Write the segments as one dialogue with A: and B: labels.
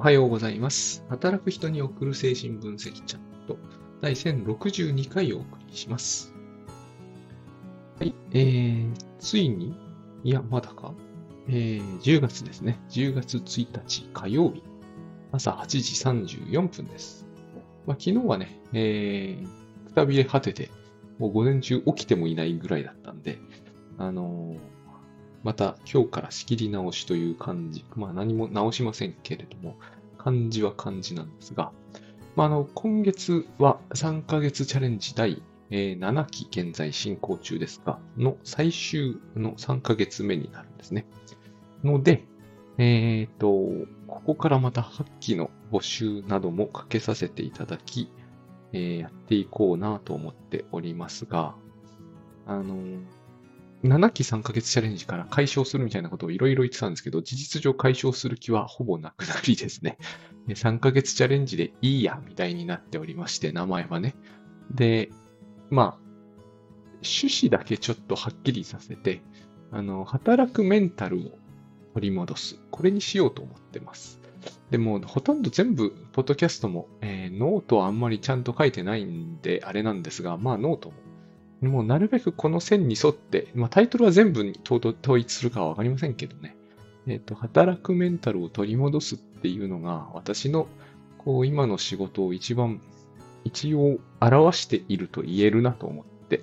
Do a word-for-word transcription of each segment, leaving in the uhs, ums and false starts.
A: はようございます。働く人に送る精神分析チャットだいせんろくじゅうにかいをお送りします。はい、えー、ついに、いや、まだか、えー、じゅうがつですね。じゅうがつついたち火曜日、朝はちじさんじゅうよんぷんです。まあ、昨日はね、えー、くたびれ果てて、もう午前中起きてもいないぐらいだったんで、あのーまた今日から仕切り直しという感じ。まあ何も直しませんけれども、漢字は漢字なんですが、まあ、あの、今月はさんかげつチャレンジだいななき現在進行中ですが、の最終のさんかげつめになるんですね。ので、えっと、ここからまたはっきの募集などもかけさせていただき、えーやっていこうなと思っておりますが、あの、ななきさんかげつチャレンジから解消するみたいなことをいろいろ言ってたんですけど、事実上解消する気はほぼなくなりですね。さんかげつチャレンジでいいや、みたいになっておりまして、名前はね。で、まあ、趣旨だけちょっとはっきりさせて、あの、働くメンタルを取り戻す。これにしようと思ってます。でも、ほとんど全部、ポッドキャストも、えーノートはあんまりちゃんと書いてないんで、あれなんですが、まあ、ノートももうなるべくこの線に沿って、まあ、タイトルは全部に統一するかはわかりませんけどね。えっと、働くメンタルを取り戻すっていうのが、私の、こう、今の仕事を一番、一応表していると言えるなと思って、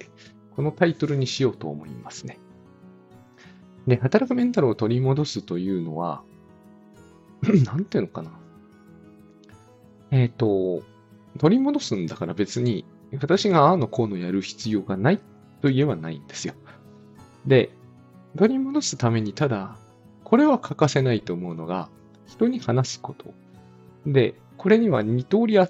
A: このタイトルにしようと思いますね。で、働くメンタルを取り戻すというのは、なんていうのかな。えっと、取り戻すんだから別に、私がああのこうのやる必要がないと言えばないんですよ。で、取り戻すためにただ、これは欠かせないと思うのが、人に話すこと。で、これにはに通りあって、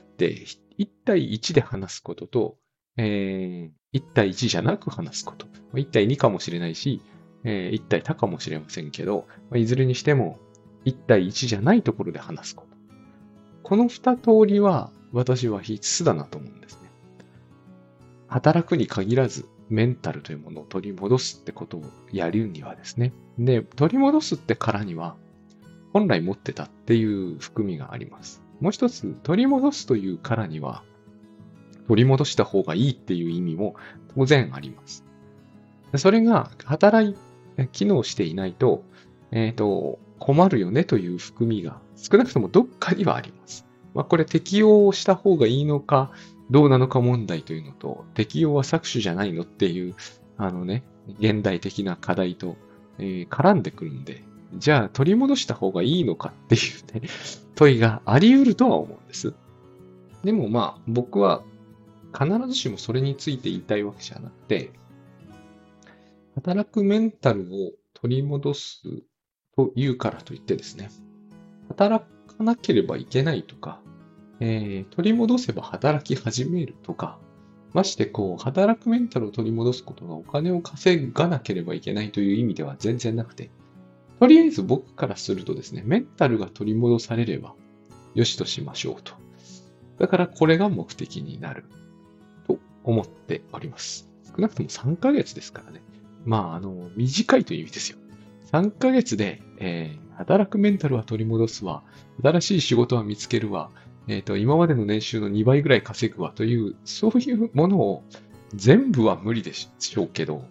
A: いち対いちで話すことと、えー、いち対いちじゃなく話すこと。いち対にかもしれないし、えー、いち対多かもしれませんけど、いずれにしてもいち対いちじゃないところで話すこと。このに通りは私は必須だなと思うんですね。働くに限らず、メンタルというものを取り戻すってことをやるにはですね。で、取り戻すってからには、本来持ってたっていう含みがあります。もう一つ、取り戻すというからには、取り戻した方がいいっていう意味も当然あります。それが働い、機能していないと、えっと、困るよねという含みが少なくともどっかにはあります。まあ、これ適用した方がいいのか、どうなのか問題というのと、適用は搾取じゃないのっていう、あのね、現代的な課題と、えー絡んでくるんで、じゃあ取り戻した方がいいのかっていうね、問いがあり得るとは思うんです。でもまあ、僕は必ずしもそれについて言いたいわけじゃなくて、働くメンタルを取り戻すというからといってですね、働かなければいけないとか、えー取り戻せば働き始めるとか、ましてこう、働くメンタルを取り戻すことがお金を稼がなければいけないという意味では全然なくて、とりあえず僕からするとですね、メンタルが取り戻されれば、よしとしましょうと。だからこれが目的になると思っております。少なくともさんかげつですからね。まあ、あの、短いという意味ですよ。さんかげつで、えー働くメンタルは取り戻すわ、新しい仕事は見つけるわ、えっと、今までの年収のにばいぐらい稼ぐわという、そういうものを全部は無理でしょうけど、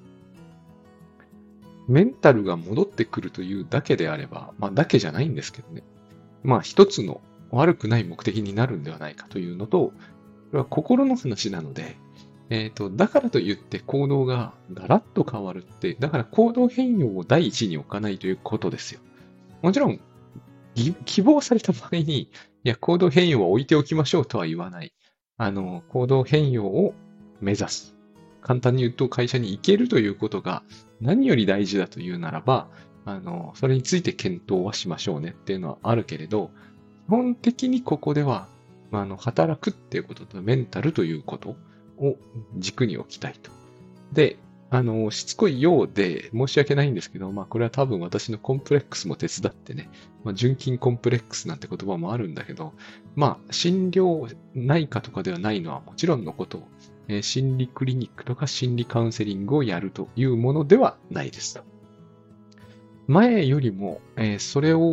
A: メンタルが戻ってくるというだけであれば、まあ、だけじゃないんですけどね。まあ、一つの悪くない目的になるんではないかというのと、これは心の話なので、えっと、だからといって行動がガラッと変わるって、だから行動変容を第一に置かないということですよ。もちろん、ぎ希望された場合に、いや、行動変容は置いておきましょうとは言わない。あの、行動変容を目指す。簡単に言うと会社に行けるということが何より大事だというならば、あの、それについて検討はしましょうねっていうのはあるけれど、基本的にここでは、まああの、働くっていうこととメンタルということを軸に置きたいと。で、あの、しつこいようで申し訳ないんですけど、まあこれは多分私のコンプレックスも手伝ってね、まあ、純金コンプレックスなんて言葉もあるんだけど、まあ診療内科とかではないのはもちろんのこと、えー心理クリニックとか心理カウンセリングをやるというものではないですと。前よりも、えーそれを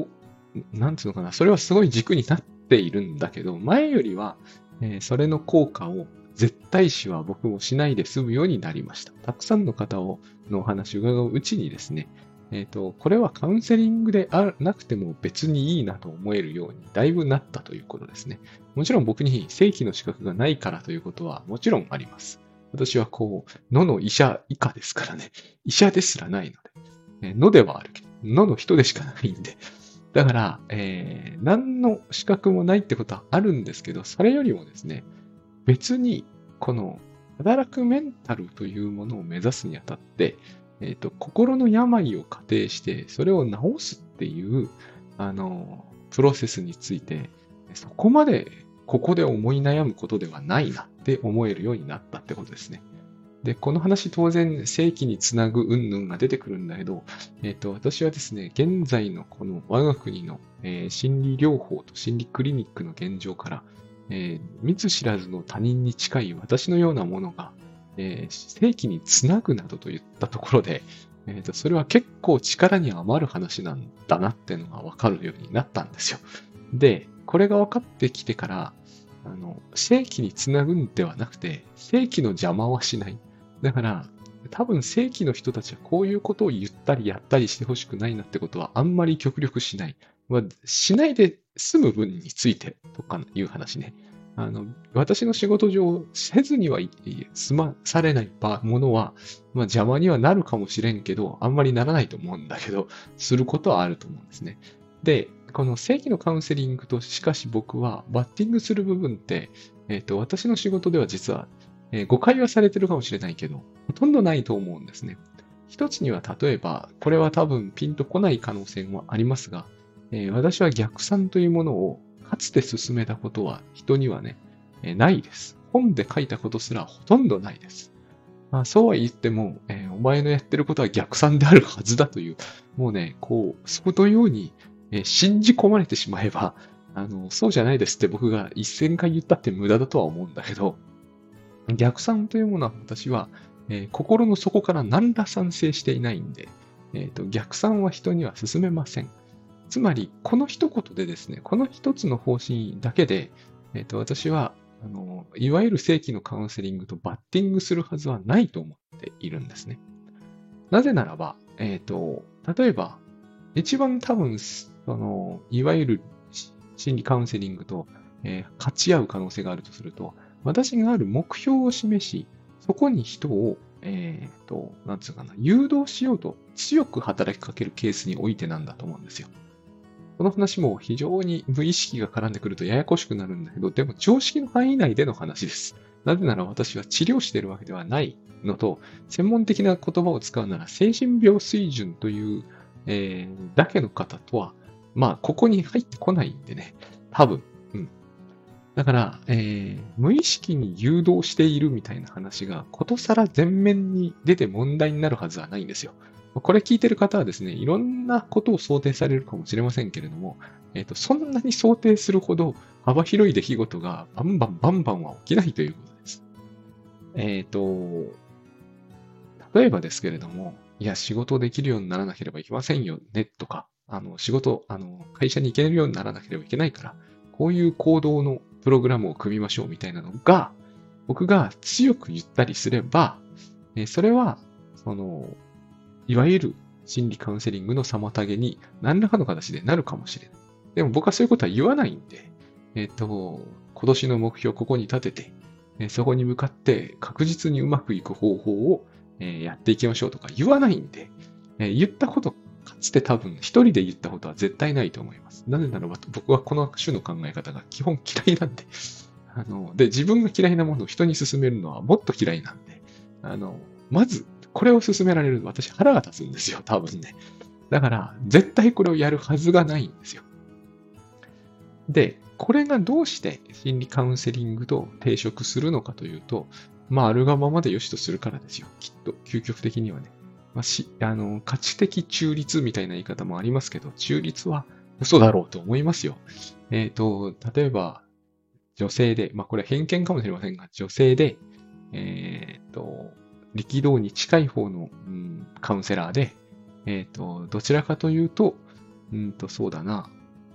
A: なんつうのかな、それはすごい軸になっているんだけど、前よりは、えーそれの効果を絶対視は僕もしないで済むようになりました。たくさんの方をのお話を伺ううちにですね、えっと、これはカウンセリングであなくても別にいいなと思えるようにだいぶなったということですね。もちろん僕に正規の資格がないからということはもちろんあります。私はこう、野の医者以下ですからね。医者ですらないので。え野ではあるけど、野の人でしかないんで。だから、えー何の資格もないってことはあるんですけど、それよりもですね、別に、この、働くメンタルというものを目指すにあたって、えっと、心の病を仮定して、それを治すっていう、あの、プロセスについて、そこまで、ここで思い悩むことではないなって思えるようになったってことですね。で、この話当然正規につなぐ云々が出てくるんだけど、えっと、私はですね、現在のこの我が国の、えー心理療法と心理クリニックの現状から、えー見ず知らずの他人に近い私のようなものが、えー正規につなぐなどと言ったところで、えーと、それは結構力に余る話なんだなっていうのがわかるようになったんですよ。で、これが分かってきてから、あの、正規につなぐんではなくて、正規の邪魔はしない。だから、多分正規の人たちはこういうことを言ったりやったりしてほしくないなってことはあんまり極力しない。まあ、しないで済む分についてとかいう話ね。あの、私の仕事上、せずにはい済まされない場ものは、まあ邪魔にはなるかもしれんけど、あんまりならないと思うんだけど、することはあると思うんですね。で、この正規のカウンセリングと、しかし僕はバッティングする部分って、えっと、私の仕事では実はえー誤解はされてるかもしれないけど、ほとんどないと思うんですね。一つには例えば、これは多分ピンとこない可能性もありますが、えー私は逆算というものをかつて進めたことは人にはね、えーないです。本で書いたことすらほとんどないです。まあ、そうは言っても、えーお前のやってることは逆算であるはずだという、もうね、こう、そのように、えー信じ込まれてしまえば、あの、そうじゃないですって僕が一千回言ったって無駄だとは思うんだけど、逆算というものは私は、えー心の底から何ら賛成していないんで、えーと、逆算は人には勧めません。つまり、この一言でですね、この一つの方針だけで、えーと、私は、あの、いわゆる正規のカウンセリングとバッティングするはずはないと思っているんですね。なぜならば、えっと、例えば、一番多分、その、いわゆる心理カウンセリングと、えー勝ち合う可能性があるとすると、私がある目標を示し、そこに人を、えっと、なんつうかな、誘導しようと強く働きかけるケースにおいてなんだと思うんですよ。この話も非常に無意識が絡んでくるとややこしくなるんだけど、でも常識の範囲内での話です。なぜなら私は治療しているわけではないのと、専門的な言葉を使うなら精神病水準という、えーだけの方とは、まあ、ここに入ってこないんでね。多分。うん。だから、えー無意識に誘導しているみたいな話が、ことさら前面に出て問題になるはずはないんですよ。これ聞いてる方はですね、いろんなことを想定されるかもしれませんけれども、えっと、そんなに想定するほど幅広い出来事がバンバンバンバンは起きないということです。えっと、例えばですけれども、いや、仕事できるようにならなければいけませんよね、とか、あの、仕事、あの、会社に行けるようにならなければいけないから、こういう行動のプログラムを組みましょうみたいなのが、僕が強く言ったりすれば、えーそれは、その、いわゆる心理カウンセリングの妨げに何らかの形でなるかもしれない。でも僕はそういうことは言わないんで、えっと、今年の目標をここに立てて、えーそこに向かって確実にうまくいく方法を、えーやっていきましょうとか言わないんで、えー言ったこと、かつて多分一人で言ったことは絶対ないと思います。なぜならば僕はこの種の考え方が基本嫌いなんで、あの、で、自分が嫌いなものを人に勧めるのはもっと嫌いなんで、あの、まず、これを勧められると私腹が立つんですよ、多分ね。だから、絶対これをやるはずがないんですよ。で、これがどうして心理カウンセリングと抵触するのかというと、まあ、あるがままで良しとするからですよ。きっと、究極的にはね。まあ、し、あの、価値的中立みたいな言い方もありますけど、中立は嘘だろうと思いますよ。えっと、例えば、女性で、まあこれは偏見かもしれませんが、女性で、えっと、力道に近い方の、うん、カウンセラーで、えっと、どちらかというと、うんと、そうだな。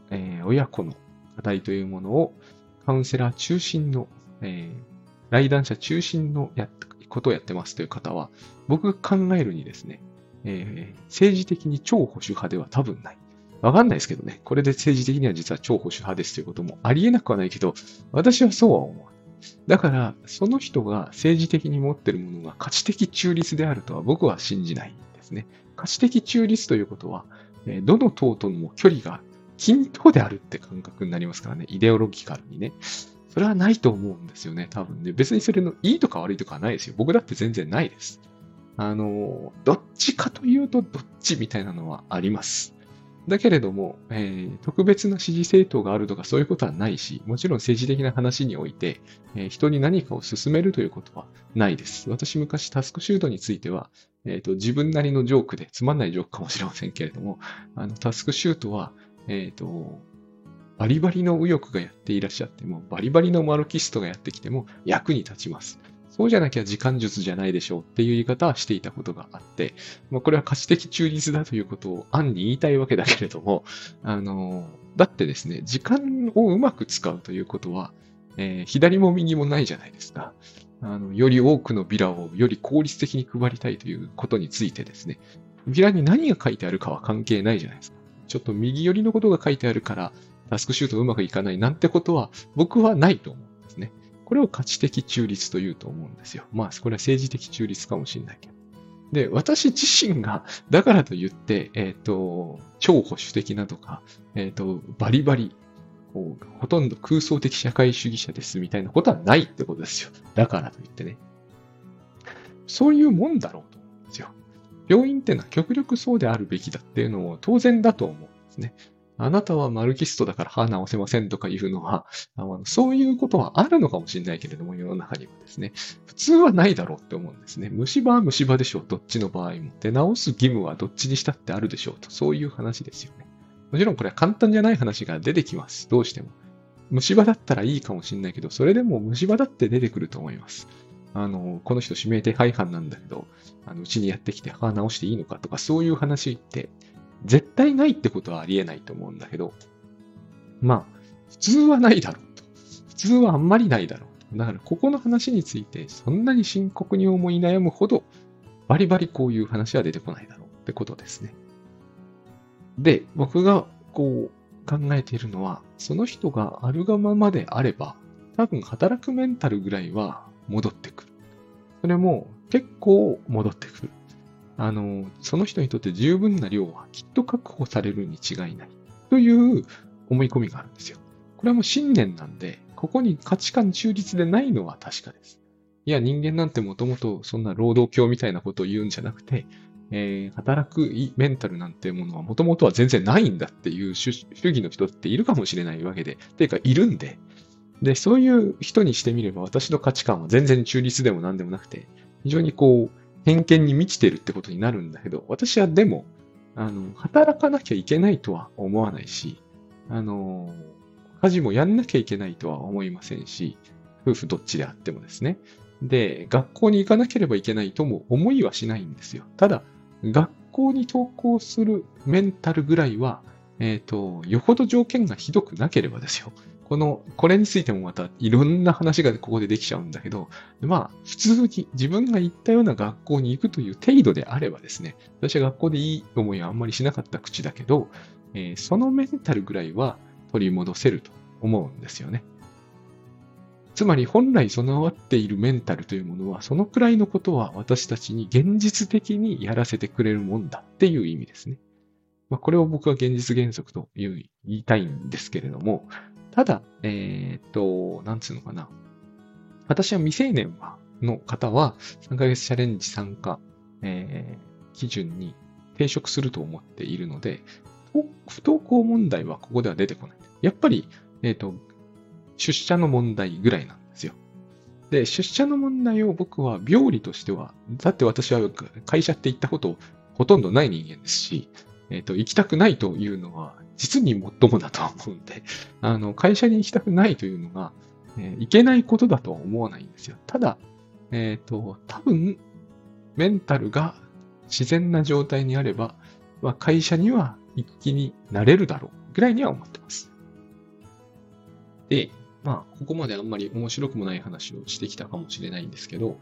A: えー親子の課題というものをカウンセラー中心の、えー、来談者中心のやことをやってますという方は、僕が考えるにですね、えー政治的に超保守派では多分ない。わかんないですけどね。これで政治的には実は超保守派ですということもありえなくはないけど、私はそうは思わない。だから、その人が政治的に持っているものが価値的中立であるとは僕は信じないんですね。価値的中立ということは、えーどの党とも距離が均等であるって感覚になりますからね。イデオロギカルにね。それはないと思うんですよね。多分ね。別にそれのいいとか悪いとかはないですよ。僕だって全然ないです。あの、どっちかというとどっちみたいなのはあります。だけれども、えー特別な支持政党があるとかそういうことはないし、もちろん政治的な話において、えー人に何かを進めるということはないです。私昔タスクシュートについては、えーと、自分なりのジョークで、つまんないジョークかもしれませんけれども、あのタスクシュートは、えーと、バリバリの右翼がやっていらっしゃっても、バリバリのマルキストがやってきても役に立ちます。そうじゃなきゃ時間術じゃないでしょうっていう言い方はしていたことがあって、まあ、これは価値的中立だということを暗に言いたいわけだけれども、あの、だってですね、時間をうまく使うということは、えー左も右もないじゃないですか。あの、より多くのビラをより効率的に配りたいということについてですね、ビラに何が書いてあるかは関係ないじゃないですか。ちょっと右寄りのことが書いてあるから、タスクシュートうまくいかないなんてことは僕はないと思うんですね。これを価値的中立というと思うんですよ。まあ、これは政治的中立かもしれないけど。で、私自身が、だからと言って、えっ、と、超保守的なとか、えっ、と、バリバリ、こう、ほとんど空想的社会主義者ですみたいなことはないってことですよ。だからと言ってね。そういうもんだろうと思うんですよ。病院ってのは極力そうであるべきだっていうのも当然だと思うんですね。あなたはマルキストだから歯直せませんとかいうのは、あのそういうことはあるのかもしれないけれども、世の中にはですね、普通はないだろうって思うんですね。虫歯は虫歯でしょう、どっちの場合も。で、直す義務はどっちにしたってあるでしょうと、そういう話ですよね。もちろんこれは簡単じゃない話が出てきます。どうしても。虫歯だったらいいかもしれないけど、それでも虫歯だって出てくると思います。あの、この人指名手配犯なんだけど、あのうちにやってきて歯直していいのかとか、そういう話って絶対ないってことはありえないと思うんだけど、まあ、普通はないだろうと。普通はあんまりないだろうと。だから、ここの話について、そんなに深刻に思い悩むほど、バリバリこういう話は出てこないだろうってことですね。で、僕がこう考えているのは、その人があるがままであれば、多分働くメンタルぐらいは戻ってくる。それも結構戻ってくる。あの、その人にとって十分な量はきっと確保されるに違いない。という思い込みがあるんですよ。これはもう信念なんで、ここに価値観中立でないのは確かです。いや、人間なんてもともとそんな労働狂みたいなことを言うんじゃなくて、えー働くメンタルなんてものはもともとは全然ないんだっていう主主義の人っているかもしれないわけで、ていうかいるんで、で、そういう人にしてみれば私の価値観は全然中立でも何でもなくて、非常にこう、偏見に満ちてるってことになるんだけど、私はでも、あの、働かなきゃいけないとは思わないし、あの、家事もやんなきゃいけないとは思いませんし、夫婦どっちであってもですね。で、学校に行かなければいけないとも思いはしないんですよ。ただ、学校に登校するメンタルぐらいは、えっと、よほど条件がひどくなければですよ。この、これについてもまたいろんな話がここでできちゃうんだけど、まあ、普通に自分が行ったような学校に行くという程度であればですね、私は学校でいい思いはあんまりしなかった口だけど、えーそのメンタルぐらいは取り戻せると思うんですよね。つまり本来備わっているメンタルというものは、そのくらいのことは私たちに現実的にやらせてくれるもんだっていう意味ですね。まあ、これを僕は現実原則という言いたいんですけれども、ただ、えーっと、なんつうのかな。私は未成年の方はさんかげつチャレンジ参加、えー基準に抵触すると思っているので、不登校問題はここでは出てこない。やっぱり、えーっと、出社の問題ぐらいなんですよ。で、出社の問題を僕は病理としては、だって私は会社って行ったことほとんどない人間ですし、えっと、行きたくないというのは、実にもっともだと思うんで、あの、会社に行きたくないというのが、えーいけないことだとは思わないんですよ。ただ、えっと、多分、メンタルが自然な状態にあれば、まあ、会社には行く気になれるだろうぐらいには思ってます。で、まあ、ここまであんまり面白くもない話をしてきたかもしれないんですけど、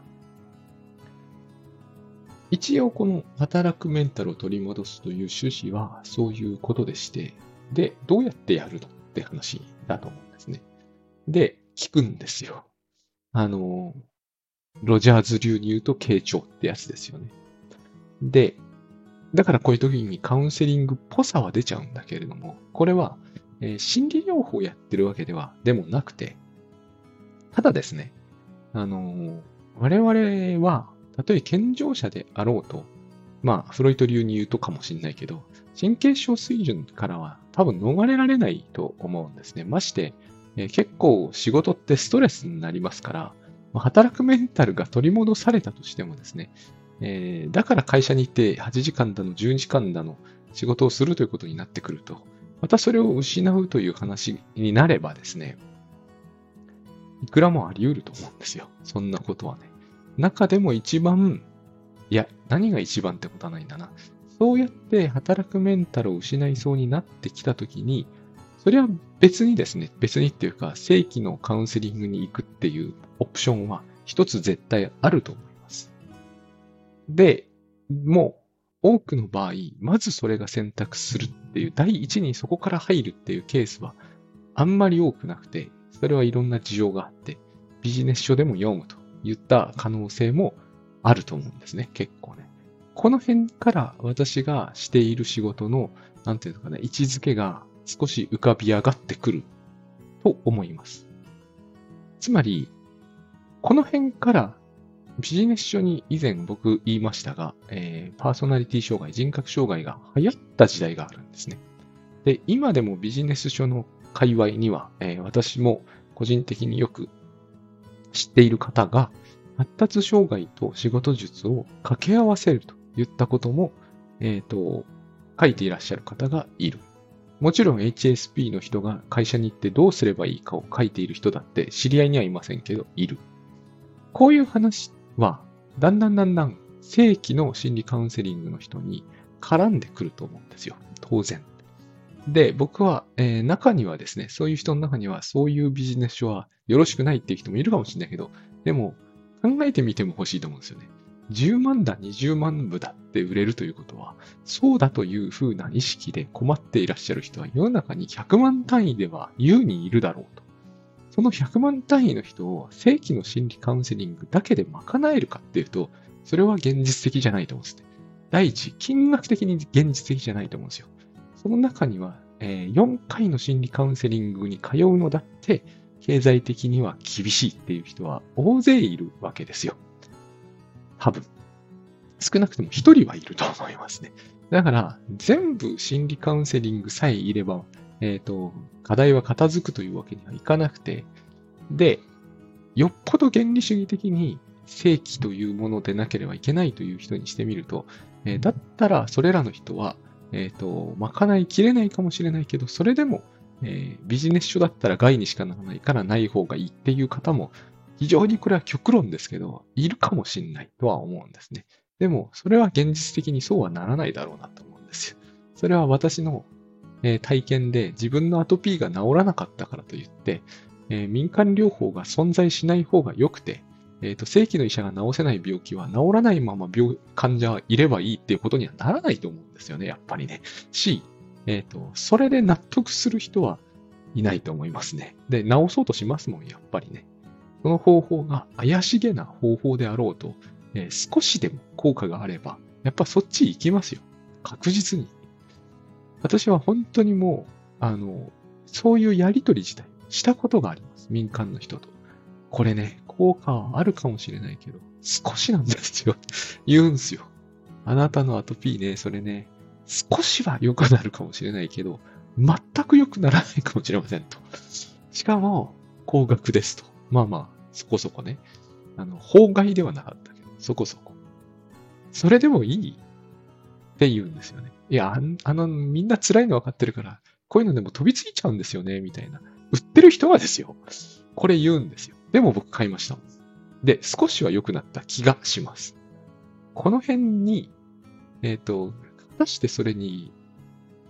A: 一応この働くメンタルを取り戻すという趣旨はそういうことでして、で、どうやってやるのって話だと思うんですね。で、聞くんですよ。あの、ロジャーズ流に言うと傾聴ってやつですよね。で、だからこういう時にカウンセリングっぽさは出ちゃうんだけれども、これは、えー心理療法をやってるわけではでもなくて、ただですね、あのー我々は、たとえ健常者であろうと、まあ、フロイト流に言うとかもしれないけど、神経症水準からは多分逃れられないと思うんですね。まして、えー結構仕事ってストレスになりますから、まあ働くメンタルが取り戻されたとしてもですね、えーだから会社に行ってはちじかんだのじゅうにじかんだの仕事をするということになってくると、またそれを失うという話になればですね、いくらもあり得ると思うんですよ。そんなことはね。中でも一番、いや、何が一番ってことはないんだな。そうやって働くメンタルを失いそうになってきたときに、それは別にですね、別にっていうか、正規のカウンセリングに行くっていうオプションは一つ絶対あると思います。で、もう多くの場合、まずそれが選択するっていう、第一にそこから入るっていうケースはあんまり多くなくて、それはいろんな事情があって、ビジネス書でも読むといった可能性もあると思うんですね、結構ね。この辺から私がしている仕事の、なんていうのかな、位置づけが少し浮かび上がってくると思います。つまり、この辺からビジネス書に以前僕言いましたが、えーパーソナリティ障害、人格障害が流行った時代があるんですね。で、今でもビジネス書の界隈には、えー私も個人的によく知っている方が、発達障害と仕事術を掛け合わせるといったことも、えっと、書いていらっしゃる方がいる。もちろん エイチエスピー の人が会社に行ってどうすればいいかを書いている人だって知り合いにはいませんけど、いる。こういう話は、だんだんだんだん正規の心理カウンセリングの人に絡んでくると思うんですよ。当然。で、僕は、えー中にはですね、そういう人の中には、そういうビジネス書はよろしくないっていう人もいるかもしれないけど、でも、考えてみても欲しいと思うんですよね。じゅうまんだ、にじゅうまん部だって売れるということは、そうだというふうな意識で困っていらっしゃる人は世の中にひゃくまん単位では優にいるだろうと。そのひゃくまん単位の人を正規の心理カウンセリングだけで賄えるかっていうと、それは現実的じゃないと思うんですね。第一、金額的に現実的じゃないと思うんですよ。その中には、えーよんかいの心理カウンセリングに通うのだって、経済的には厳しいっていう人は大勢いるわけですよ。多分。少なくとも一人はいると思いますね。だから、全部心理カウンセリングさえいれば、えっと、課題は片付くというわけにはいかなくて、で、よっぽど原理主義的に正規というものでなければいけないという人にしてみると、えーだったらそれらの人は、えっと、賄いきれないかもしれないけど、それでも、えービジネス書だったら害にしかならないからない方がいいっていう方も、非常にこれは極論ですけど、いるかもしれないとは思うんですね。でも、それは現実的にそうはならないだろうなと思うんですよ。それは私の、えー体験で自分のアトピーが治らなかったからといって、えー民間療法が存在しない方が良くて、えっと、正規の医者が治せない病気は治らないまま病、患者はいればいいっていうことにはならないと思うんですよね、やっぱりね。し、えっと、それで納得する人はいないと思いますね。で、治そうとしますもん、やっぱりね。その方法が怪しげな方法であろうと、えー少しでも効果があれば、やっぱそっち行きますよ。確実に。私は本当にもう、あの、そういうやりとり自体したことがあります。民間の人と。これね、効果はあるかもしれないけど、少しなんですよ。言うんすよ。あなたのアトピーね、それね、少しは良くなるかもしれないけど、全く良くならないかもしれませんと。しかも、高額ですと。まあまあ、そこそこね。あの、法外ではなかったけど、そこそこ。それでもいいって言うんですよね。いや、あんあの、みんな辛いの分かってるから、こういうのでも飛びついちゃうんですよね、みたいな。売ってる人はですよ。これ言うんですよ。でも僕買いました。で、少しは良くなった気がします。この辺に、えっと、果たしてそれに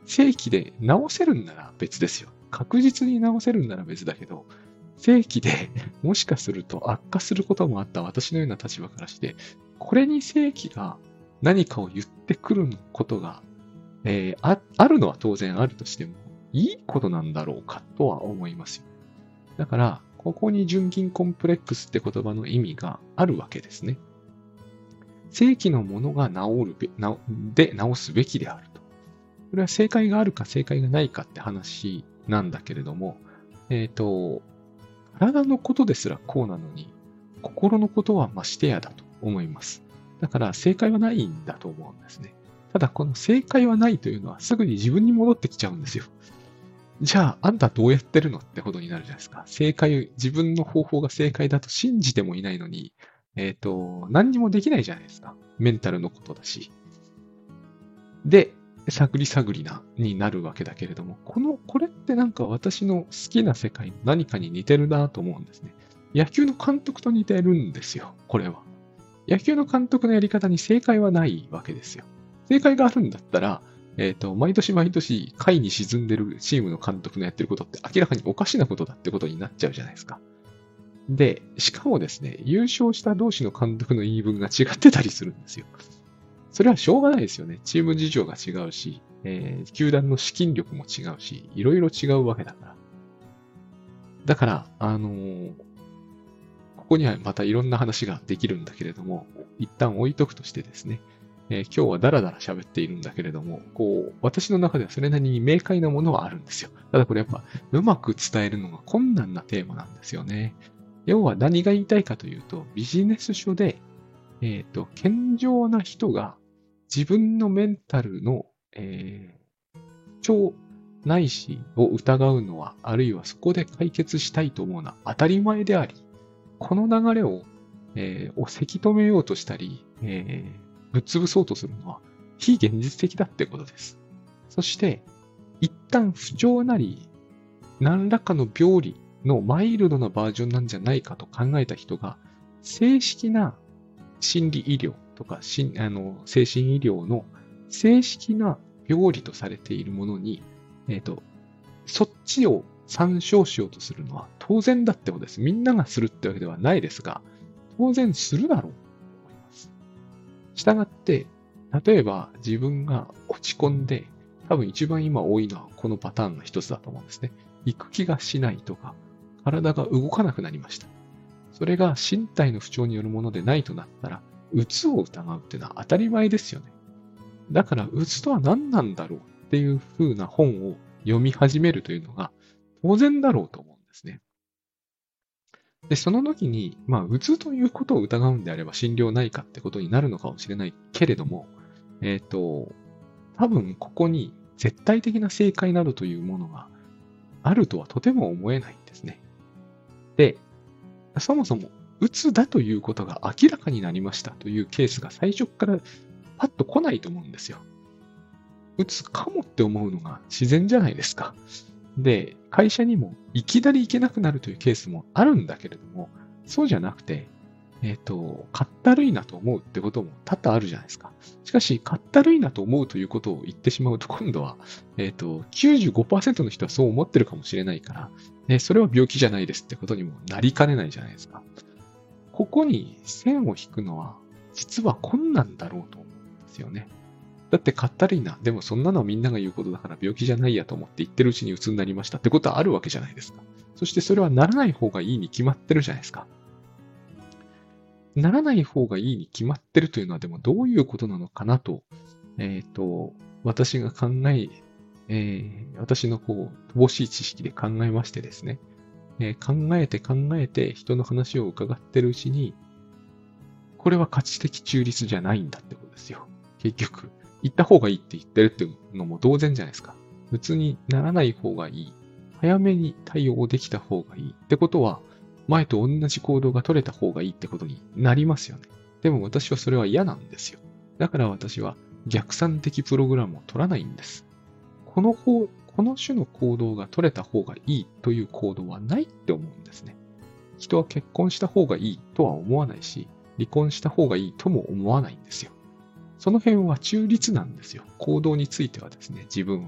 A: 正規で直せるんなら別ですよ。確実に直せるんなら別だけど、正規でもしかすると悪化することもあった私のような立場からして、これに正規が何かを言ってくることが、えー、あ、あるのは当然あるとしても、いいことなんだろうかとは思いますよ。だから、ここに純銀コンプレックスって言葉の意味があるわけですね。正規のものが治るべ、なで治すべきであると。これは正解があるか正解がないかって話なんだけれども、えっと、体のことですらこうなのに、心のことはましてやだと思います。だから正解はないんだと思うんですね。ただこの正解はないというのはすぐに自分に戻ってきちゃうんですよ。じゃあ、あんたどうやってるのってことになるじゃないですか。正解、自分の方法が正解だと信じてもいないのに、えっと、何にもできないじゃないですか。メンタルのことだし。で、探り探りな、になるわけだけれども、この、これってなんか私の好きな世界の何かに似てるなと思うんですね。野球の監督と似てるんですよ、これは。野球の監督のやり方に正解はないわけですよ。正解があるんだったら、えっと、毎年毎年、下位に沈んでるチームの監督のやってることって明らかにおかしなことだってことになっちゃうじゃないですか。で、しかもですね、優勝した同士の監督の言い分が違ってたりするんですよ。それはしょうがないですよね。チーム事情が違うし、えー球団の資金力も違うし、いろいろ違うわけだから。だから、あのーここにはまたいろんな話ができるんだけれども、一旦置いとくとしてですね、えー今日はダラダラ喋っているんだけれども、こう、私の中ではそれなりに明快なものはあるんですよ。ただこれやっぱ、うまく伝えるのが困難なテーマなんですよね。要は何が言いたいかというと、ビジネス書で、えっと、健常な人が自分のメンタルの、えー超ないしを疑うのは、あるいはそこで解決したいと思うのは当たり前であり、この流れを、えーをせき止めようとしたり、えーぶっ潰そうとするのは非現実的だってことです。そして、一旦不調なり、何らかの病理のマイルドなバージョンなんじゃないかと考えた人が、正式な心理医療とか、しあの精神医療の正式な病理とされているものに、えっと、そっちを参照しようとするのは当然だってことです。みんながするってわけではないですが、当然するだろうと思います。したがって、例えば自分が落ち込んで、多分一番今多いのはこのパターンの一つだと思うんですね。行く気がしないとか、体が動かなくなりました。それが身体の不調によるものでないとなったら、うつを疑うっていうのは当たり前ですよね。だから、うつとは何なんだろうっていう風な本を読み始めるというのが当然だろうと思うんですね。で、その時に、まあ、うつということを疑うんであれば心療内科ってことになるのかもしれないけれども、えっと、多分ここに絶対的な正解などというものがあるとはとても思えないんですね。で、そもそも、うつだということが明らかになりましたというケースが最初からパッと来ないと思うんですよ。うつかもって思うのが自然じゃないですか。で、会社にもいきなり行けなくなるというケースもあるんだけれども、そうじゃなくて、えっと、かったるいなと思うってことも多々あるじゃないですか。しかし、かったるいなと思うということを言ってしまうと、今度は、えっと、きゅうじゅうごパーセントの人はそう思ってるかもしれないから、えそれは病気じゃないですってことにもなりかねないじゃないですか。ここに線を引くのは、実は困難だろうと思うんですよね。だってかったるいな。でもそんなのはみんなが言うことだから病気じゃないやと思って言ってるうちに鬱になりましたってことはあるわけじゃないですか。そしてそれはならない方がいいに決まってるじゃないですか。ならない方がいいに決まってるというのはでもどういうことなのかなと、えっと、私が考え、えー私のこう、乏しい知識で考えましてですね、えー考えて考えて人の話を伺ってるうちに、これは価値的中立じゃないんだってことですよ。結局。行った方がいいって言ってるっていうのも同然じゃないですか。普通にならない方がいい。早めに対応できた方がいい。ってことは、前と同じ行動が取れた方がいいってことになりますよね。でも私はそれは嫌なんですよ。だから私は逆算的プログラムを取らないんです。この方、この種の行動が取れた方がいいという行動はないって思うんですね。人は結婚した方がいいとは思わないし、離婚した方がいいとも思わないんですよ。その辺は中立なんですよ。行動についてはですね、自分は。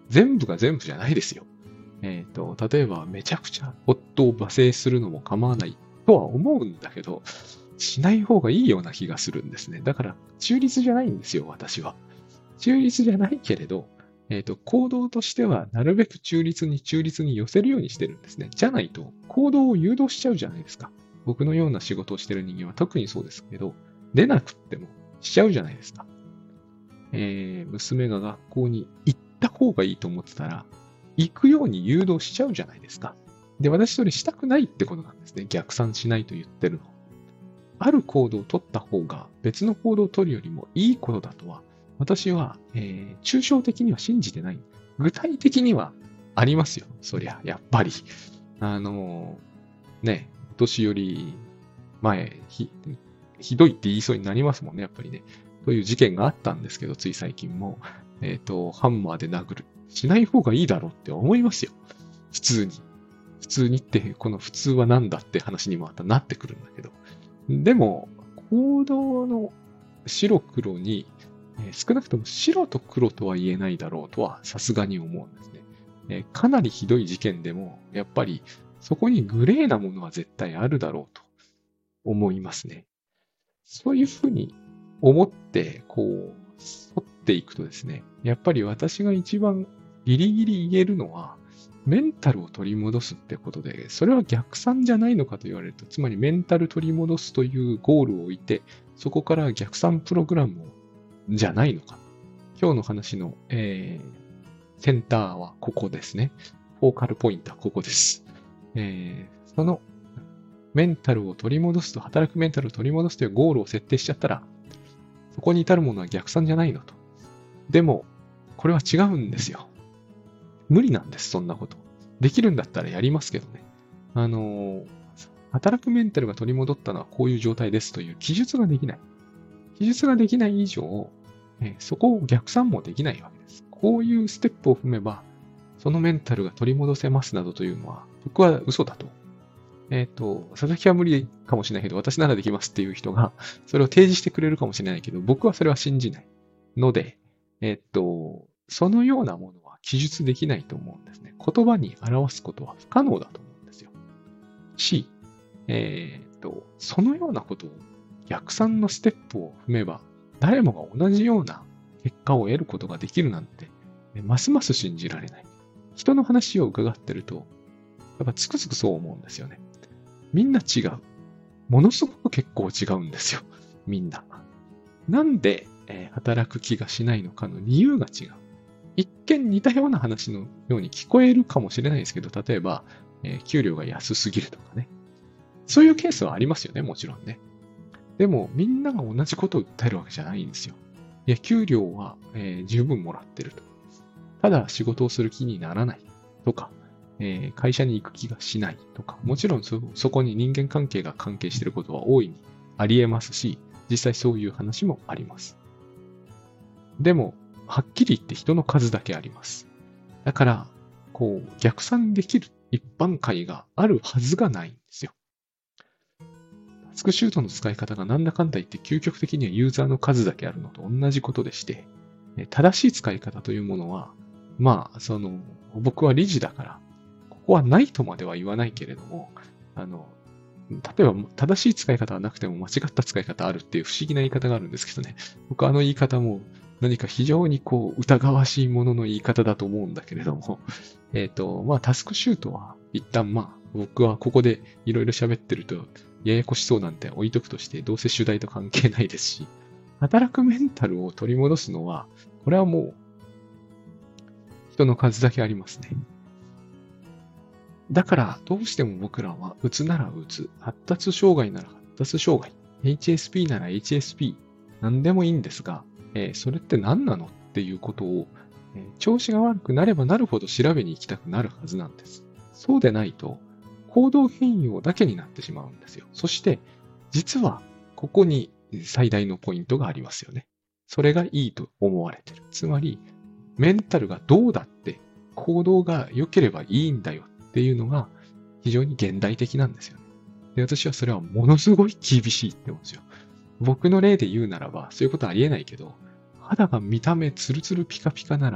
A: 全部が全部じゃないですよ。えっと、例えばめちゃくちゃ夫を罵声するのも構わないとは思うんだけど、しない方がいいような気がするんですね。だから中立じゃないんですよ、私は。中立じゃないけれど、えっと、行動としてはなるべく中立に中立に寄せるようにしてるんですね。じゃないと行動を誘導しちゃうじゃないですか。僕のような仕事をしてる人間は特にそうですけど、出なくってもしちゃうじゃないですか。えー、娘が学校に行った方がいいと思ってたら、行くように誘導しちゃうじゃないですか。で、私それしたくないってことなんですね。逆算しないと言ってるの。ある行動を取った方が別の行動を取るよりもいいことだとは、私は、えー、抽象的には信じてない。具体的にはありますよ。そりゃ、やっぱり。あのー、ね、お年寄り前ひ、ひどいって言いそうになりますもんね、やっぱりね。という事件があったんですけど、つい最近も。えっと、ハンマーで殴る。しない方がいいだろうって思いますよ。普通に。普通にって、この普通は何だって話にもまたなってくるんだけど。でも、行動の白黒に、えー少なくとも白と黒とは言えないだろうとはさすがに思うんですね。えーかなりひどい事件でも、やっぱりそこにグレーなものは絶対あるだろうと思いますね。そういうふうに思って、こう、沿っていくとですね、やっぱり私が一番ギリギリ言えるのは、メンタルを取り戻すってことで、それは逆算じゃないのかと言われると、つまりメンタル取り戻すというゴールを置いて、そこから逆算プログラムをじゃないのか。今日の話の、えー、センターはここですね。フォーカルポイントはここです。えー、そのメンタルを取り戻すと、働くメンタルを取り戻すというゴールを設定しちゃったら、そこに至るものは逆算じゃないのと。でも、これは違うんですよ。無理なんです、そんなこと。できるんだったらやりますけどね。あのー、働くメンタルが取り戻ったのはこういう状態ですという記述ができない。記述ができない以上、えーそこを逆算もできないわけです。こういうステップを踏めば、そのメンタルが取り戻せますなどというのは、僕は嘘だと。えっと、佐々木は無理かもしれないけど、私ならできますっていう人が、それを提示してくれるかもしれないけど、僕はそれは信じない。ので、えっと、そのようなものは記述できないと思うんですね。言葉に表すことは不可能だと思うんですよ。し、えっと、そのようなことを逆算のステップを踏めば、誰もが同じような結果を得ることができるなんて、ますます信じられない。人の話を伺ってると、やっぱつくづくそう思うんですよね。みんな違う。ものすごく結構違うんですよ。みんな。なんで、えー働く気がしないのかの理由が違う。一見似たような話のように聞こえるかもしれないですけど、例えば、えー給料が安すぎるとかね。そういうケースはありますよね、もちろんね。でも、みんなが同じことを訴えるわけじゃないんですよ。いや、給料は、えー十分もらってると。ただ仕事をする気にならないとか、えー会社に行く気がしないとか、もちろん そ, そこに人間関係が関係していることは大いにあり得ますし、実際そういう話もあります。でも、はっきり言って人の数だけあります。だから、こう、逆算できる一般解があるはずがないんですよ。タスクシュートの使い方がなんだかんだ言って究極的にはユーザーの数だけあるのと同じことでして、正しい使い方というものは、まあ、その、僕は理事だから、ここはないとまでは言わないけれども、あの、例えば正しい使い方はなくても間違った使い方あるっていう不思議な言い方があるんですけどね。僕はあの言い方も何か非常にこう疑わしいものの言い方だと思うんだけれども、えっと、まあタスクシュートは一旦まあ僕はここでいろいろ喋ってるとややこしそうなんて置いとくとしてどうせ主題と関係ないですし、働くメンタルを取り戻すのは、これはもう人の数だけありますね。だから、どうしても僕らは、打つなら打つ。発達障害なら発達障害。エイチエスピー なら エイチエスピー。何でもいいんですが、えーそれって何なのっていうことを、えー調子が悪くなればなるほど調べに行きたくなるはずなんです。そうでないと、行動変容だけになってしまうんですよ。そして、実は、ここに最大のポイントがありますよね。それがいいと思われてる。つまり、メンタルがどうだって、行動が良ければいいんだよっていうのが非常に現代的なんですよね。で、私はそれはものすごい厳しいって思うんですよ。僕の例で言うならば、そういうことはありえないけど、肌が見た目ツルツルピカピカなら、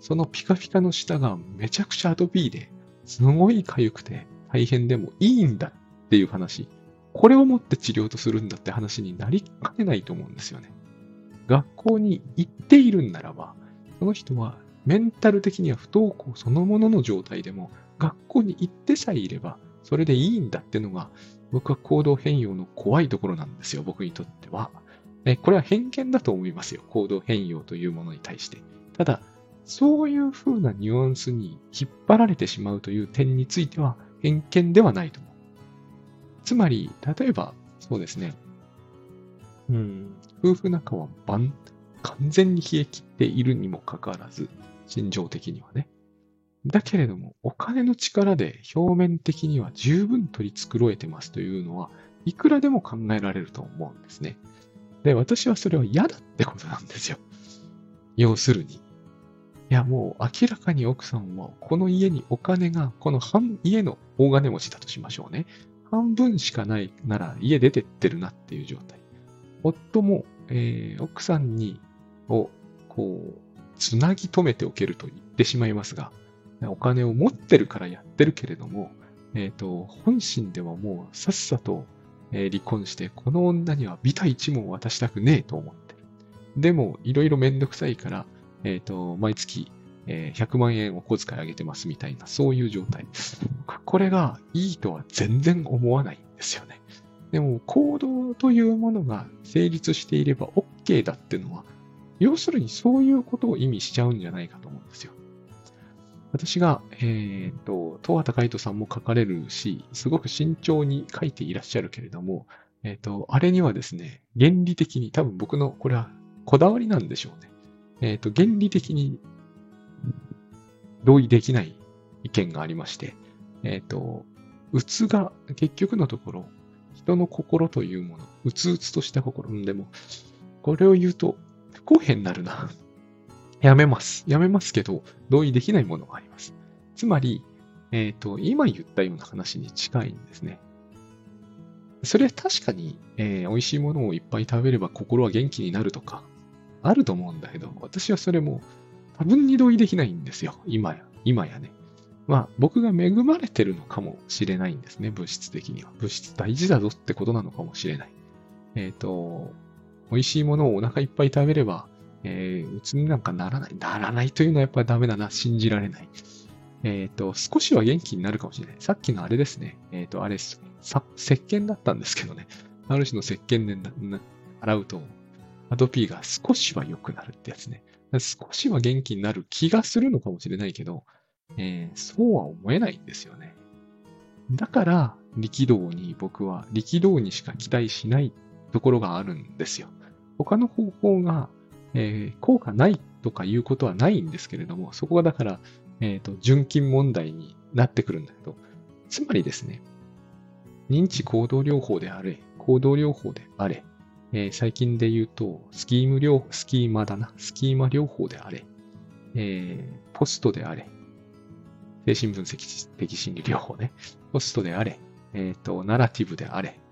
A: そのピカピカの下がめちゃくちゃアトピーで、すごい痒くて大変でもいいんだっていう話。これをもって治療とするんだって話になりかねないと思うんですよね。学校に行っているんならば、その人はメンタル的には不登校そのものの状態でも、学校に行ってさえいれば、それでいいんだってのが、僕は行動変容の怖いところなんですよ、僕にとっては。これは偏見だと思いますよ、行動変容というものに対して。ただ、そういう風なニュアンスに引っ張られてしまうという点については偏見ではないと思う。つまり、例えば、そうですね。うん、夫婦仲は完全に冷え切っているにもかかわらず、心情的にはね。だけれども、お金の力で表面的には十分取り繕えてますというのは、いくらでも考えられると思うんですね。で、私はそれは嫌だってことなんですよ。要するに。いや、もう明らかに奥さんは、この家にお金が、この半、家の大金持ちだとしましょうね。半分しかないなら家出てってるなっていう状態。夫も、えー、奥さんに、を、こう、つなぎ止めておけると言ってしまいますが、お金を持ってるからやってるけれども、えっと、本心ではもうさっさと、えー、離婚して、この女にはビタ一文渡したくねえと思ってる。でも、いろいろめんどくさいから、えっと、毎月、えー、ひゃくまんえんお小遣いあげてますみたいな、そういう状態。これがいいとは全然思わないんですよね。でも、行動というものが成立していれば OK だっていうのは、要するにそういうことを意味しちゃうんじゃないかと思うんですよ。私が、えっと、東畑海人さんも書かれるし、すごく慎重に書いていらっしゃるけれども、えっと、あれにはですね、原理的に、多分僕の、これはこだわりなんでしょうね。えっと、原理的に同意できない意見がありまして、えっと、うつが、結局のところ、人の心というもの、うつうつとした心、でも、これを言うと不公平になるな。やめます。やめますけど、同意できないものがあります。つまり、えっと、今言ったような話に近いんですね。それは確かに、えー、美味しいものをいっぱい食べれば心は元気になるとか、あると思うんだけど、私はそれも多分に同意できないんですよ。今や、今やね。まあ、僕が恵まれてるのかもしれないんですね、物質的には。物質大事だぞってことなのかもしれない。えっと、美味しいものをお腹いっぱい食べれば、えー、うつになんかならない。ならないというのはやっぱりダメだな。信じられない。えっと、少しは元気になるかもしれない。さっきのあれですね。えっと、あれ、さ石鹸だったんですけどね。ある種の石鹸で洗うと、アトピーが少しは良くなるってやつね。少しは元気になる気がするのかもしれないけど、えー、そうは思えないんですよね。だから、力道に僕は力道にしか期待しないところがあるんですよ。他の方法が、えー、効果ないとかいうことはないんですけれども、そこがだから、えっと、純金問題になってくるんだけど、つまりですね、認知行動療法であれ、行動療法であれ、えー、最近で言うと、スキーム療、スキーマだな、スキーマ療法であれ、えー、ポストであれ、精神分析的心理療法ね、ポストであれ、えっと、ナラティブであれ、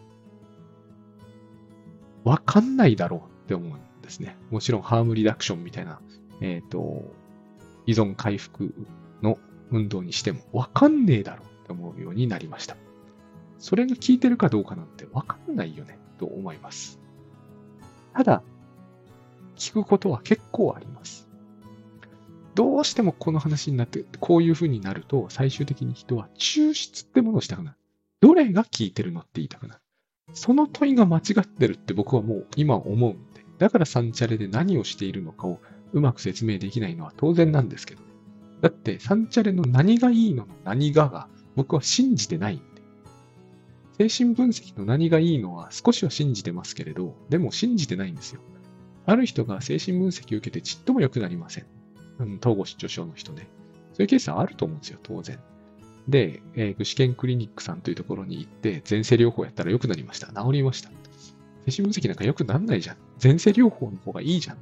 A: わかんないだろうって思うんですね。もちろんハームリダクションみたいな、えっと、依存回復の運動にしてもわかんねえだろうって思うようになりました。それが効いてるかどうかなんてわかんないよねと思います。ただ、聞くことは結構あります。どうしてもこの話になって、こういう風になると、最終的に人は抽出ってものをしたくなる。どれが効いてるのって言いたくなる。その問いが間違ってるって僕はもう今思うんで。だからサンチャレで何をしているのかをうまく説明できないのは当然なんですけどね。だってサンチャレの何がいいのの何がが僕は信じてないんで。精神分析の何がいいのは少しは信じてますけれど、でも信じてないんですよ。ある人が精神分析を受けてちっとも良くなりません。うん、統合失調症の人ね。そういうケースはあると思うんですよ、当然。で、えー、具志堅クリニックさんというところに行って、前世療法やったら良くなりました。治りました。精神分析なんか良くならないじゃん。前世療法の方がいいじゃん。って、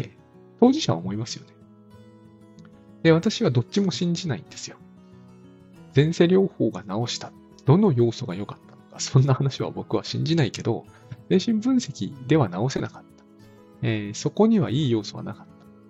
A: 当事者は思いますよね。で、私はどっちも信じないんですよ。前世療法が治した。どの要素が良かったのか。そんな話は僕は信じないけど、精神分析では治せなかった。えー、そこにはいい要素はなかった。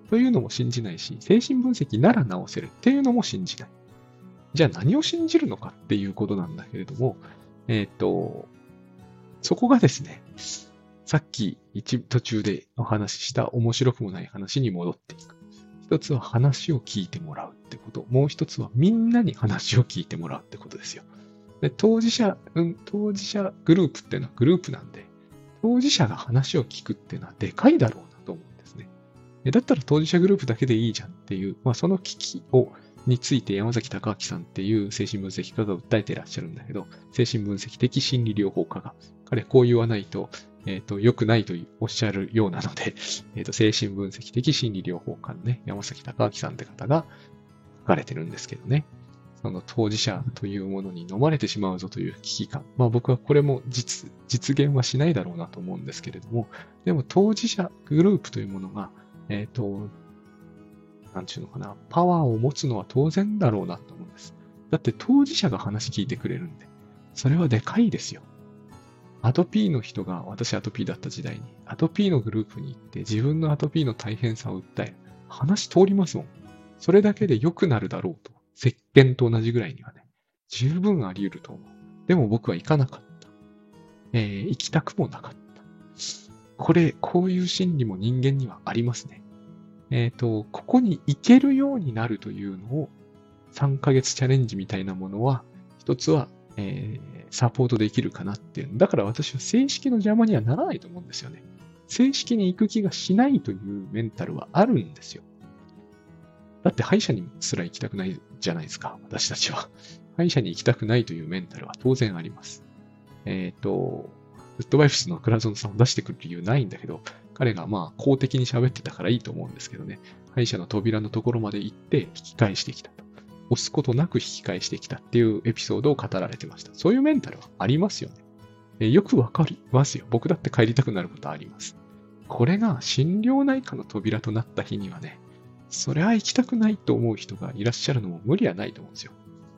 A: というのも信じないし、精神分析なら治せるっていうのも信じない。じゃあ何を信じるのかっていうことなんだけれども、えっと、そこがですね、さっき一途中でお話しした面白くもない話に戻っていく。一つは話を聞いてもらうってこと。もう一つはみんなに話を聞いてもらうってことですよ。で当事者、うん、当事者グループっていうのはグループなんで、当事者が話を聞くっていうのはでかいだろうなと思うんですね。だったら当事者グループだけでいいじゃんっていう、まあ、その危機をについて山崎隆明さんっていう精神分析家が訴えていらっしゃるんだけど、精神分析的心理療法家が、彼こう言わないと、えっと、良くないとおっしゃるようなので、えっと、精神分析的心理療法家のね、山崎隆明さんって方が書かれてるんですけどね。その当事者というものに飲まれてしまうぞという危機感。まあ僕はこれも実、実現はしないだろうなと思うんですけれども、でも当事者グループというものが、えっと、なんちゅうのかな、パワーを持つのは当然だろうなと思うんです。だって当事者が話聞いてくれるんで、それはでかいですよ。アトピーの人が、私アトピーだった時代に、アトピーのグループに行って自分のアトピーの大変さを訴える。話通りますもん。それだけで良くなるだろうと。石鹸と同じぐらいにはね、十分あり得ると思う。でも僕は行かなかった。えー、行きたくもなかった。これ、こういう心理も人間にはありますね。えっと、ここに行けるようになるというのを、さんかげつチャレンジみたいなものは、一つは、えー、サポートできるかなっていう。だから私は正式の邪魔にはならないと思うんですよね。正式に行く気がしないというメンタルはあるんですよ。だって歯医者にすら行きたくないじゃないですか、私たちは。歯医者に行きたくないというメンタルは当然あります。えっと、グッドバイフスの倉園さんを出してくる理由ないんだけど、彼がまあ公的に喋ってたからいいと思うんですけどね、歯医者の扉のところまで行って引き返してきたと。押すことなく引き返してきたっていうエピソードを語られてました。そういうメンタルはありますよね。えよくわかりますよ。僕だって帰りたくなることあります。これが心療内科の扉となった日にはね、それは行きたくないと思う人がいらっしゃるのも無理はないと思うんですよ。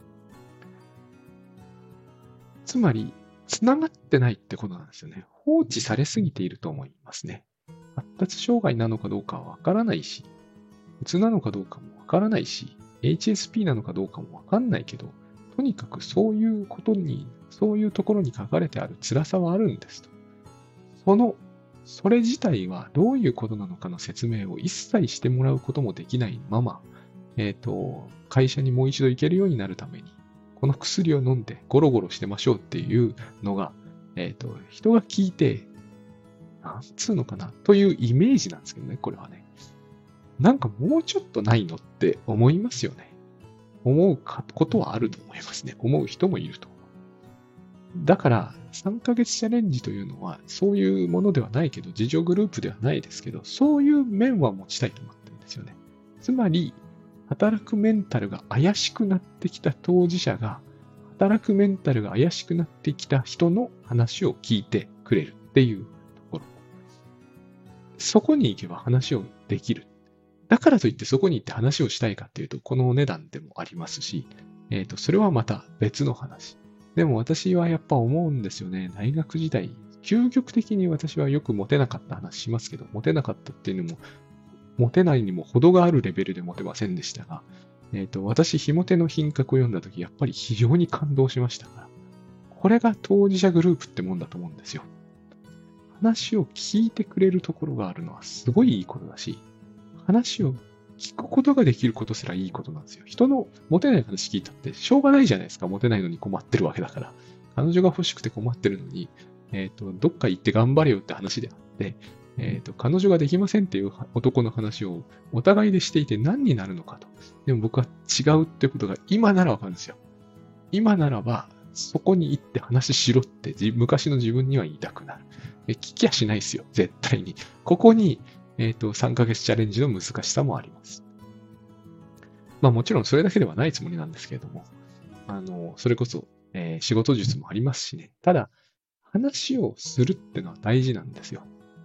A: つまり、繋がってないってことなんですよね。放置されすぎていると思いますね。発達障害なのかどうかはわからないし、うつなのかどうかもわからないし、エイチエスピー なのかどうかもわかんないけど、とにかくそういうことに、そういうところに書かれてある辛さはあるんですと。その、それ自体はどういうことなのかの説明を一切してもらうこともできないまま、えっと、会社にもう一度行けるようになるために、この薬を飲んでゴロゴロしてましょうっていうのが、えっと、人が聞いて、なんつうのかなというイメージなんですけどね、これはね。なんかもうちょっとないのって思いますよね。思うことはあると思いますね。思う人もいると。だから、さんかげつチャレンジというのは、そういうものではないけど、自助グループではないですけど、そういう面は持ちたいと思ってるんですよね。つまり、働くメンタルが怪しくなってきた当事者が、働くメンタルが怪しくなってきた人の話を聞いてくれるっていうところ。そこに行けば話をできる。だからといってそこに行って話をしたいかっていうと、このお値段でもありますし、えっと、それはまた別の話。でも私はやっぱ思うんですよね。大学時代、究極的に私はよくモテなかった話しますけど、モテなかったっていうのも、モテないにも程があるレベルでモテませんでしたが、えっと、私、ひも手の品格を読んだとき、やっぱり非常に感動しましたから。これが当事者グループってもんだと思うんですよ。話を聞いてくれるところがあるのはすごいいいことだし、話を聞くことができることすらいいことなんですよ。人のモテない話聞いたってしょうがないじゃないですか。モテないのに困ってるわけだから。彼女が欲しくて困ってるのに、えっと、どっか行って頑張れよって話であって、えっと、彼女ができませんっていう男の話をお互いでしていて何になるのかと。でも僕は違うってことが今ならわかるんですよ。今ならば、そこに行って話しろって昔の自分には言いたくなる。聞きゃしないですよ。絶対に。ここに、えっと、さんかげつチャレンジの難しさもあります。まあもちろんそれだけではないつもりなんですけれども、あの、それこそ、えー、仕事術もありますしね。ただ、話をするってのは大事なんですよ。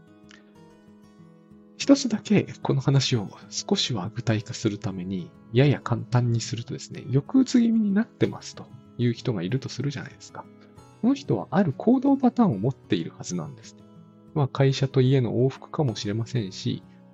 A: 一つだけこの話を少しは具体化するために、やや簡単にするとですね、抑うつ気味になってますという人がいるとするじゃないですか。この人はある行動パターンを持っているはずなんです。まあ会社と家の往復かもしれませんし、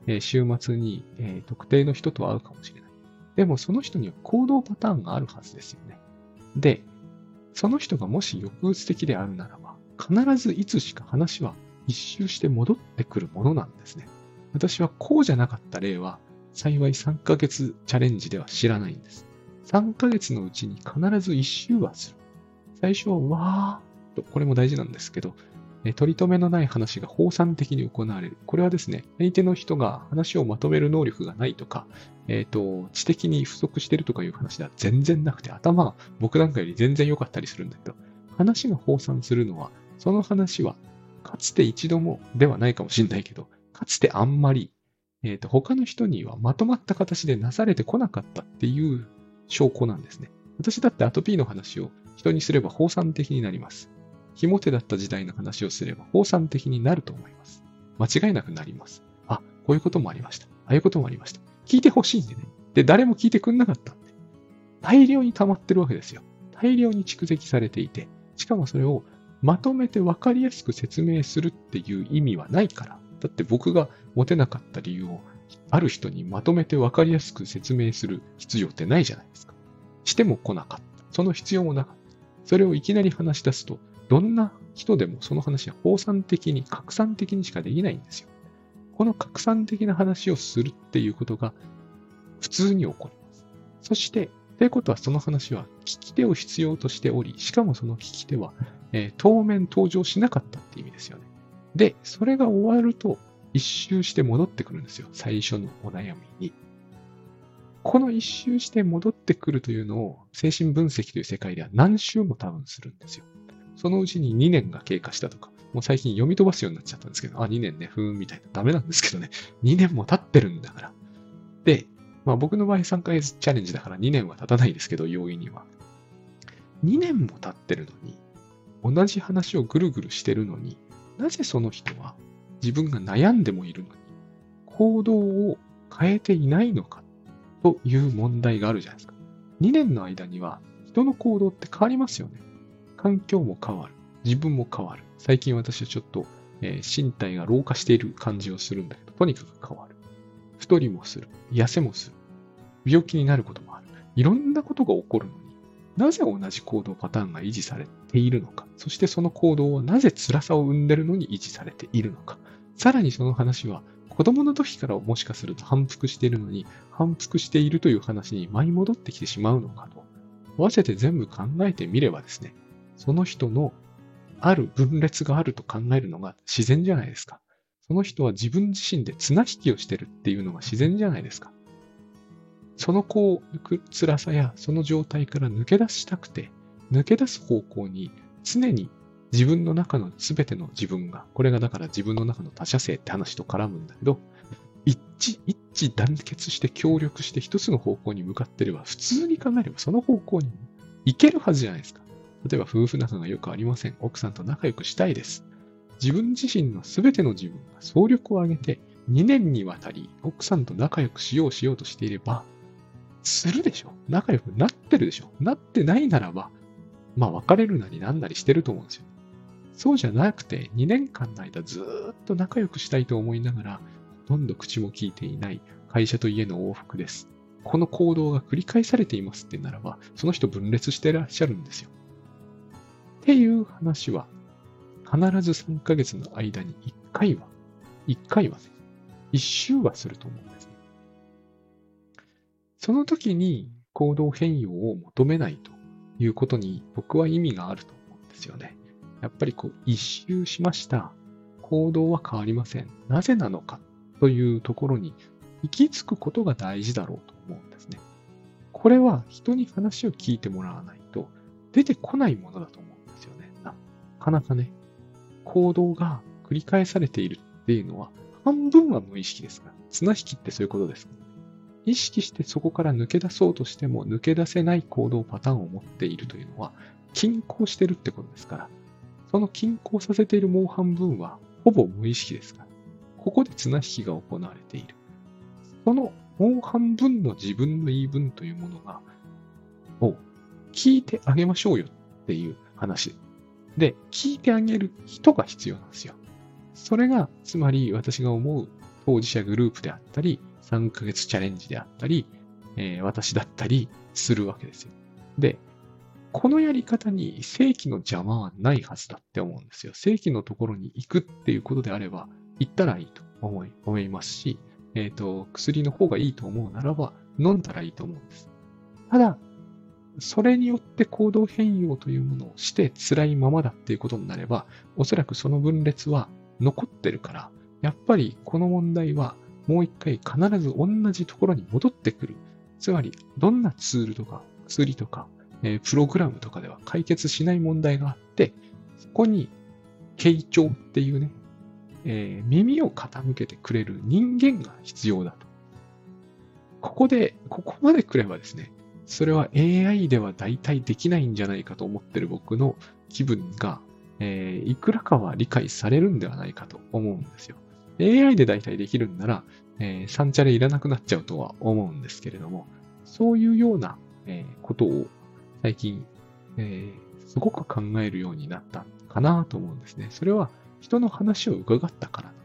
A: えー週末に、えー特定の人と会うかもしれない。でもその人には行動パターンがあるはずですよね。で、その人がもし抑うつ的であるならば、必ずいつしか話は一周して戻ってくるものなんですね。私はこうじゃなかった例は、幸いさんかげつチャレンジでは知らないんです。さんかげつのうちに必ず一周はする。最初はわーっと、これも大事なんですけど、え取り留めのない話が放散的に行われる。これはですね、相手の人が話をまとめる能力がないとか、えっと、知的に不足してるとかいう話では全然なくて、頭は僕なんかより全然良かったりするんだけど、話が放散するのは、その話は、かつて一度もではないかもしれないけど、かつてあんまり、えっと、他の人にはまとまった形でなされてこなかったっていう証拠なんですね。私だってアトピーの話を人にすれば放散的になります。ひも手だった時代の話をすれば放散的になると思います。間違いなくなります。あ、こういうこともありました。ああいうこともありました。聞いてほしいんでね。で、誰も聞いてくんなかったんで。大量に溜まってるわけですよ。大量に蓄積されていて、しかもそれをまとめて分かりやすく説明するっていう意味はないから。だって僕が持てなかった理由をある人にまとめて分かりやすく説明する必要ってないじゃないですか。しても来なかった。その必要もなかった。それをいきなり話し出すと、どんな人でもその話は放散的に、拡散的にしかできないんですよ。この拡散的な話をするっていうことが普通に起こります。そして、ということはその話は聞き手を必要としており、しかもその聞き手は、えー当面登場しなかったって意味ですよね。で、それが終わると一周して戻ってくるんですよ。最初のお悩みに。この一周して戻ってくるというのを精神分析という世界では何周も多分するんですよ。そのうちににねんが経過したとか、もう最近読み飛ばすようになっちゃったんですけど、あ、にねんね、ふーんみたいな。ダメなんですけどね。にねんも経ってるんだから。で、まあ僕の場合さんかげつチャレンジだからにねんは経たないですけど、容易には。にねんも経ってるのに、同じ話をぐるぐるしてるのに、なぜその人は自分が悩んでもいるのに、行動を変えていないのかという問題があるじゃないですか。にねんの間には人の行動って変わりますよね。環境も変わる。自分も変わる。最近私はちょっと、えー身体が老化している感じをするんだけど、とにかく変わる。太りもする。痩せもする。病気になることもある。いろんなことが起こるのに、なぜ同じ行動パターンが維持されているのか。そしてその行動はなぜ辛さを生んでいるのに維持されているのか。さらにその話は、子供の時からもしかすると反復しているのに、反復しているという話に舞い戻ってきてしまうのかと。合わせて全部考えてみればですね、その人のある分裂があると考えるのが自然じゃないですか。その人は自分自身で綱引きをしてるっていうのが自然じゃないですか。そのこう、辛さやその状態から抜け出したくて、抜け出す方向に常に自分の中の全ての自分が、これがだから自分の中の他者性って話と絡むんだけど、一致、一致団結して協力して一つの方向に向かってれば、普通に考えればその方向に行けるはずじゃないですか。例えば夫婦仲がよくありません。奥さんと仲良くしたいです。自分自身の全ての自分が総力を挙げてにねんにわたり奥さんと仲良くしようしようとしていれば、するでしょ。仲良くなってるでしょ。なってないならば、まあ別れるなりなんなりしてると思うんですよ。そうじゃなくて、にねんかんの間ずーっと仲良くしたいと思いながら、ほとんど口も聞いていない会社と家の往復です。この行動が繰り返されていますってならば、その人分裂してらっしゃるんですよ。っていう話は、必ずさんかげつの間にいっかいは、いっかいはね、いっ周はすると思うんですね。その時に行動変容を求めないということに僕は意味があると思うんですよね。やっぱりこう一周しました。行動は変わりません。なぜなのかというところに行き着くことが大事だろうと思うんですね。これは人に話を聞いてもらわないと出てこないものだと思うんですよね。なかなかね、行動が繰り返されているっていうのは半分は無意識ですから。綱引きってそういうことですから。意識してそこから抜け出そうとしても抜け出せない行動パターンを持っているというのは均衡してるってことですから、その均衡させているもう半分はほぼ無意識ですから、ここで綱引きが行われている。そのもう半分の自分の言い分というものが、を聞いてあげましょうよっていう話。で、聞いてあげる人が必要なんですよ。それが、つまり私が思う当事者グループであったり、さんかげつチャレンジであったり、えー私だったりするわけですよ。で、このやり方に正規の邪魔はないはずだって思うんですよ。正規のところに行くっていうことであれば、行ったらいいと思い、思いますし、えっと、薬の方がいいと思うならば、飲んだらいいと思うんです。ただ、それによって行動変容というものをして辛いままだっていうことになれば、おそらくその分裂は残ってるから、やっぱりこの問題はもう一回必ず同じところに戻ってくる。つまり、どんなツールとか薬とか、えープログラムとかでは解決しない問題があって、そこに傾聴っていうね、えー耳を傾けてくれる人間が必要だと。ここで、ここまで来ればですね、それは エーアイ では大体できないんじゃないかと思ってる僕の気分が、えーいくらかは理解されるんではないかと思うんですよ。エーアイ で大体できるんなら、えー、サンチャレいらなくなっちゃうとは思うんですけれども、そういうような、えーことを最近、えーすごく考えるようになったかなと思うんですね。それは人の話を伺ったから